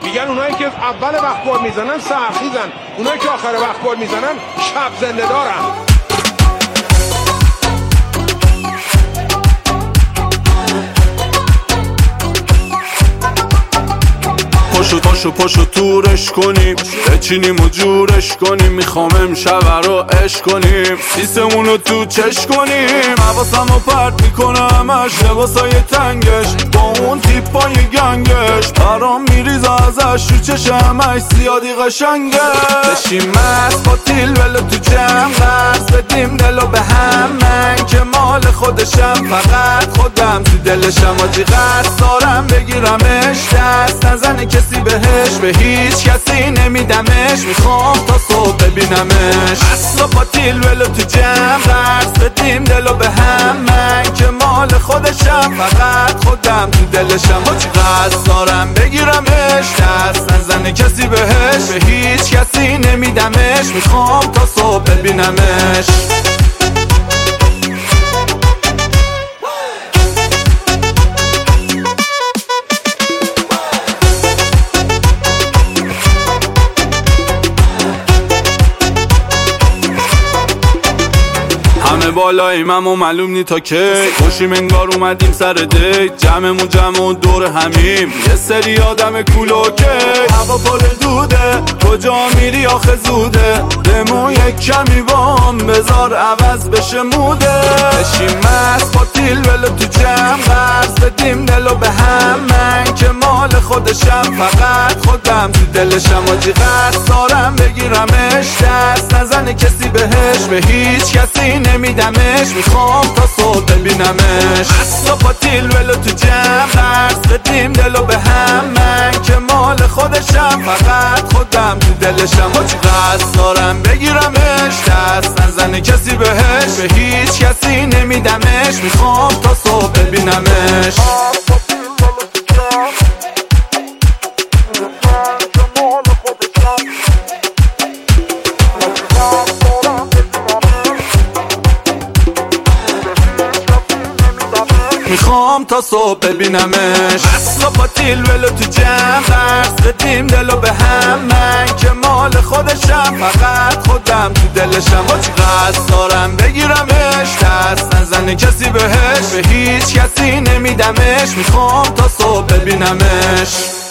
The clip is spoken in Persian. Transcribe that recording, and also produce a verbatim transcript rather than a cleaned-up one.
میگن اونایی که اول وقت گل میزنن سرخیزن، اونایی که آخر وقت گل میزنن شب زنده دارن. پاشو پاشو پاشو تورش کنیم، بچینیم و جورش کنیم، میخوام امشب رو عشق کنیم، سیسمونو تو چش کنیم. حواسمو پرت میکنم همش لباسای تنگش، با اون تیپای گنگش برام میریزه ازش رو چشمش زیادی قشنگه. بشیم مست با تیل ولو تو جمع، قرض بدیم دلو به هم، من که مال خودشم فقط خودم تو دلشم. آجی قصد دارم بگیرمش، دست نزنه کسی بهش، به هیچ کسی نمیدمش، میخوام تا صبح ببینمش. اصلا با تیل ولو تو جمع، قرض بدیم دلو به هم، من که مال خودشم فقط خودم تو دلشم. آجی قصد دارم بگیرمش، دست نزنه کسی بهش، به هیچ کسی نمیدمش، میخوام تا صبح ببینمش. همه بالاییم اما معلوم نی تا کی، خوشیم انگار اومدیم سر دیت، جمعمون جمع و دور همیم، یه سری آدم کولوکی. هوا پر دوده، کجا میری آخه زوده، بمون یک کمی بام بذار عوض بشه موده. بشیم مست با تیل ولو تو جمع، قرض بدیم دلو به هم، من که مال خودشم فقط خودم تو دلشم. آجی قصد دارم بگیرمش، دست نزنه کسی بهش، به هیچ کسی نمیدمش، میخوام تا صبح ببینمش. اصلا با تیل ولو تو جمع، قرض بدیم دلو به هم، من که مال خودشم فقط خودم تو دلشم. آجی قصد دارم بگیرمش، دست نزنه کسی بهش، به هیچ کسی نمیدمش، میخوام تا صبح ببینمش. میخوام تا صبح ببینمش. اصلا با تیل ولو تو جمع، قرض بدیم دلو به هم، من که مال خودشم فقط خودم تو دلشم. آجی قصد دارم بگیرمش، دست نزنه کسی بهش، به هیچ کسی نمیدمش، میخوام تا صبح ببینمش.